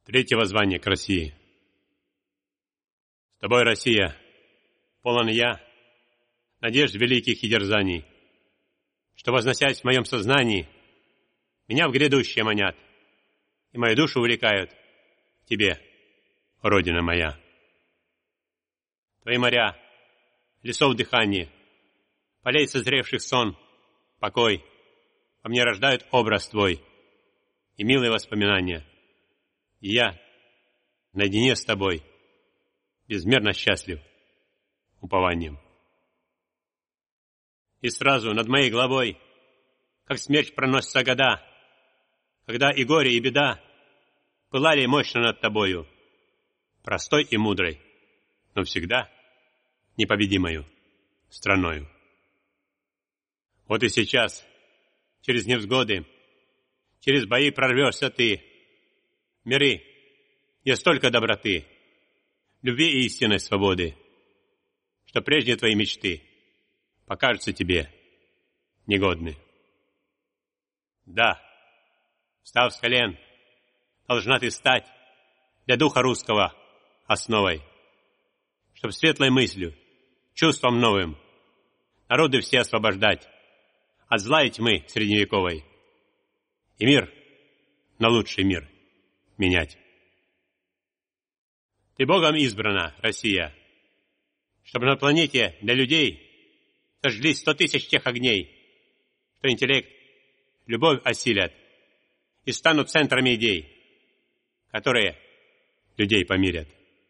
Третье воззвание к России. С тобой, Россия, полон я надежд великих и дерзаний, что, возносясь в моем сознании, меня в грядущее манят и мою душу увлекают к тебе, Родина моя. Твои моря, лесов дыхание, полей созревших сон, покой во мне рождают образ твой и милые воспоминания. И я наедине с тобой безмерно счастлив упованием. И сразу над моей головой, как смерч проносятся года, когда и горе, и беда пылали мощно над тобою, простой и мудрой, но всегда непобедимою страною. Вот и сейчас, через невзгоды, через бои прорвешься ты, миры, где столько доброты, любви и истинной свободы, что прежние твои мечты покажутся тебе негодны. Да, встав с колен, должна ты стать для духа русского основой, чтоб светлой мыслью, чувством новым народы все освобождать от зла и тьмы средневековой и мир на лучший мир менять. Ты Богом избрана, Россия, чтобы на планете для людей сожглись 100 тысяч тех огней, что интеллект, любовь осилят и станут центрами идей, которые людей помирят,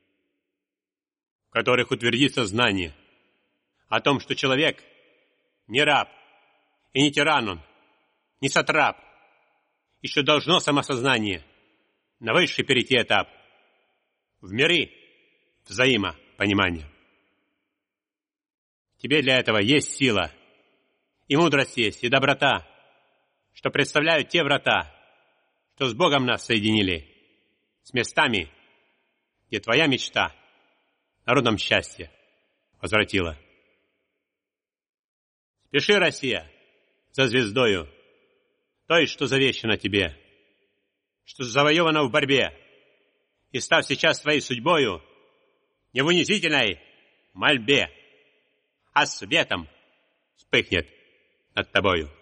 в которых утвердится знание о том, что человек не раб и не тиран он, не сатрап, и что должно самосознание на высший перейти этап в миры взаимопонимания. Тебе для этого есть сила, и мудрость есть, и доброта, что представляют те врата, что с Богом нас соединили, с местами, где твоя мечта народам счастье возвратила. Спеши, Россия, за звездою, той, что завещана тебе, что завоевана в борьбе, и став сейчас твоей судьбою не в унизительной мольбе, а светом вспыхнет над тобою.